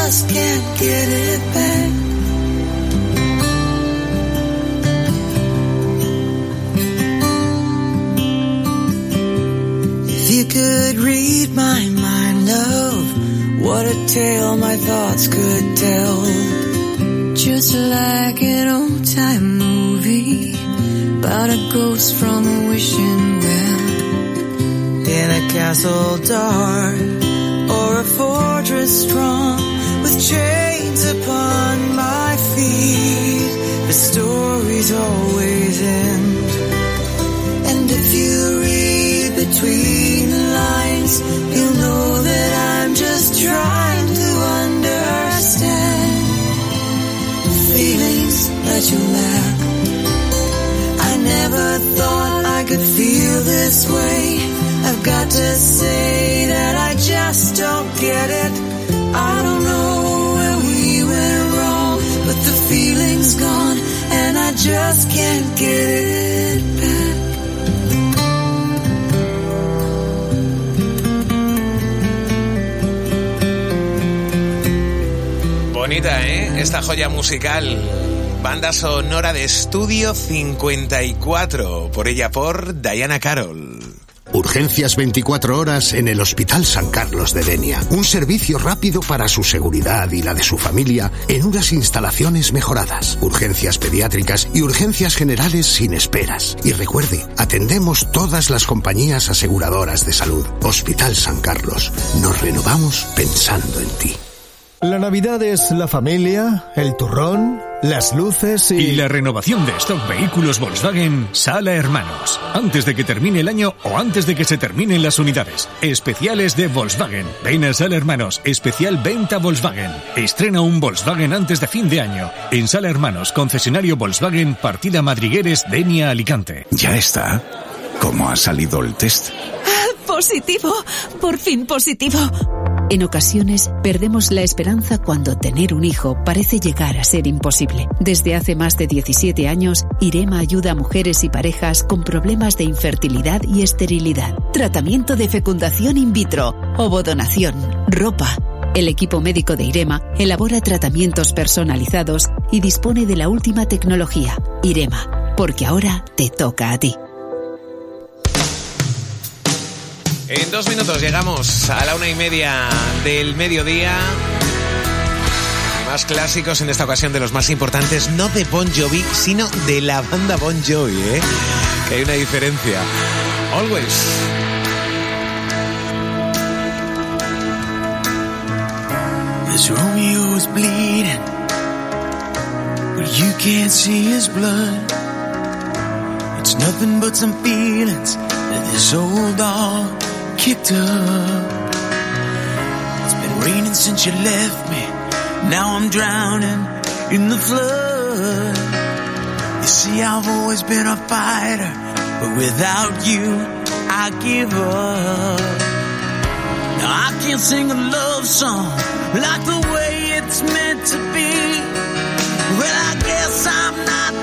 just can't get it back. If you could read my mind, love, what a tale my thoughts could tell. Just like an old-time movie about a ghost from a wishing well. In a castle dark or a fortress strong with chains upon my feet, the stories always end. And if you read between the lines, you'll know that I'm just trying to understand the feelings that you lack. I never thought I could feel this way. I've got to say that I just don't get it. I don't know where we went wrong, but the feeling's gone and I just can't get it back. Bonita, ¿eh? Esta joya musical. Banda sonora de Estudio 54. Por ella, por Diana Carroll. Urgencias 24 horas en el Hospital San Carlos de Denia. Un servicio rápido para su seguridad y la de su familia en unas instalaciones mejoradas. Urgencias pediátricas y urgencias generales sin esperas. Y recuerde, atendemos todas las compañías aseguradoras de salud. Hospital San Carlos. Nos renovamos pensando en ti. La Navidad es la familia, el turrón, las luces y la renovación de stock vehículos Volkswagen Sala Hermanos. Antes de que termine el año o antes de que se terminen las unidades. Especiales de Volkswagen. Ven a Sala Hermanos, especial venta Volkswagen. Estrena un Volkswagen antes de fin de año. En Sala Hermanos, concesionario Volkswagen, partida Madrigueres, Denia, Alicante. Ya está. ¿Cómo ha salido el test? Positivo. Por fin positivo. En ocasiones, perdemos la esperanza cuando tener un hijo parece llegar a ser imposible. Desde hace más de 17 años, IREMA ayuda a mujeres y parejas con problemas de infertilidad y esterilidad. Tratamiento de fecundación in vitro, ovodonación, ropa. El equipo médico de IREMA elabora tratamientos personalizados y dispone de la última tecnología. IREMA, porque ahora te toca a ti. En 2 minutos llegamos a la 1:30 del mediodía. Más clásicos, en esta ocasión de los más importantes, no de Bon Jovi, sino de la banda Bon Jovi, ¿eh? Que hay una diferencia. Always. This Romeo is bleeding, but you can't see his blood. It's nothing but some feelings that this old dog kicked up. It's been raining since you left me. Now I'm drowning in the flood. You see, I've always been a fighter, but without you, I give up. Now I can't sing a love song like the way it's meant to be. Well, I guess I'm not